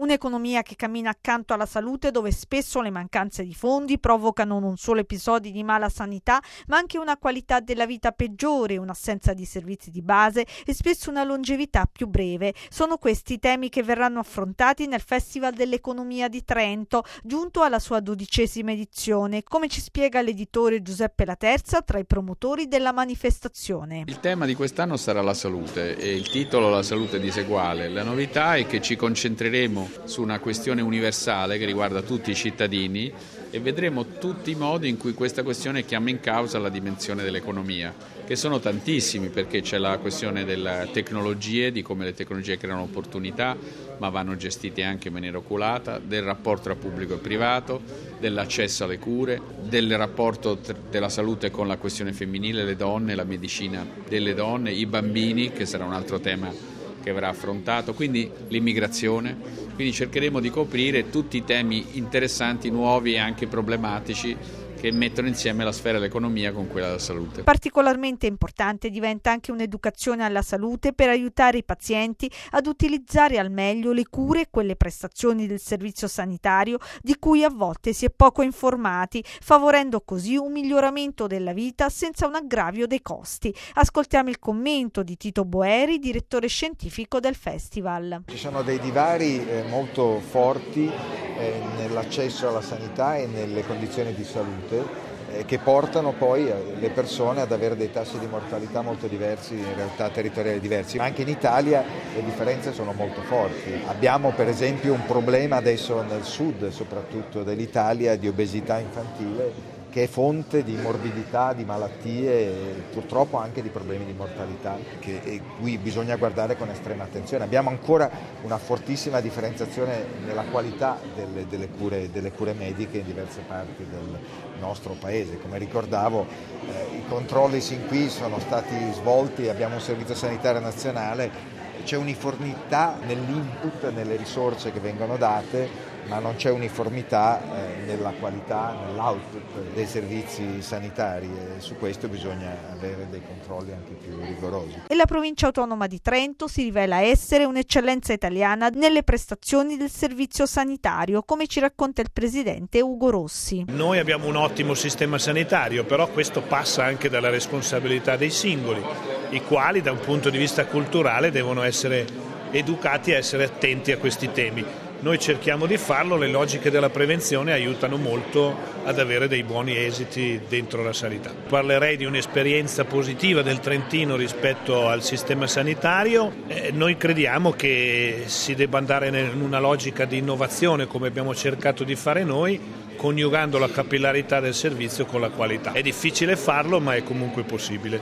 Un'economia che cammina accanto alla salute, dove spesso le mancanze di fondi provocano non solo episodi di mala sanità, ma anche una qualità della vita peggiore, un'assenza di servizi di base e spesso una longevità più breve. Sono questi temi che verranno affrontati nel Festival dell'Economia di Trento, giunto alla sua 12ª edizione, come ci spiega l'editore Giuseppe Laterza, tra i promotori della manifestazione. Il tema di quest'anno sarà la salute e il titolo La salute diseguale. La novità è che ci concentreremo su una questione universale che riguarda tutti i cittadini e vedremo tutti i modi in cui questa questione chiama in causa la dimensione dell'economia, che sono tantissimi, perché c'è la questione delle tecnologie, di come le tecnologie creano opportunità ma vanno gestite anche in maniera oculata, del rapporto tra pubblico e privato, dell'accesso alle cure, del rapporto della salute con la questione femminile, le donne, la medicina delle donne, i bambini, che sarà un altro tema che verrà affrontato, quindi l'immigrazione. Quindi cercheremo di coprire tutti i temi interessanti, nuovi e anche problematici, che mettono insieme la sfera dell'economia con quella della salute. Particolarmente importante diventa anche un'educazione alla salute per aiutare i pazienti ad utilizzare al meglio le cure e quelle prestazioni del servizio sanitario di cui a volte si è poco informati, favorendo così un miglioramento della vita senza un aggravio dei costi. Ascoltiamo il commento di Tito Boeri, direttore scientifico del festival. Ci sono dei divari molto forti nell'accesso alla sanità e nelle condizioni di salute che portano poi le persone ad avere dei tassi di mortalità molto diversi, in realtà territoriali diversi. Ma anche in Italia le differenze sono molto forti. Abbiamo per esempio un problema adesso nel sud, soprattutto dell'Italia, di obesità infantile, che è fonte di morbidità, di malattie e purtroppo anche di problemi di mortalità, che cui bisogna guardare con estrema attenzione. Abbiamo ancora una fortissima differenziazione nella qualità delle cure mediche in diverse parti del nostro paese. Come ricordavo, i controlli sin qui sono stati svolti, abbiamo un servizio sanitario nazionale, c'è uniformità nell'input, nelle risorse che vengono date, ma non c'è uniformità nella qualità, nell'output dei servizi sanitari e su questo bisogna avere dei controlli anche più rigorosi. E la provincia autonoma di Trento si rivela essere un'eccellenza italiana nelle prestazioni del servizio sanitario, come ci racconta il presidente Ugo Rossi. Noi abbiamo un ottimo sistema sanitario, però questo passa anche dalla responsabilità dei singoli, i quali da un punto di vista culturale devono essere educati a essere attenti a questi temi. Noi cerchiamo di farlo, le logiche della prevenzione aiutano molto ad avere dei buoni esiti dentro la sanità. Parlerei di un'esperienza positiva del Trentino rispetto al sistema sanitario. Noi crediamo che si debba andare in una logica di innovazione, come abbiamo cercato di fare noi, coniugando la capillarità del servizio con la qualità. È difficile farlo, ma è comunque possibile.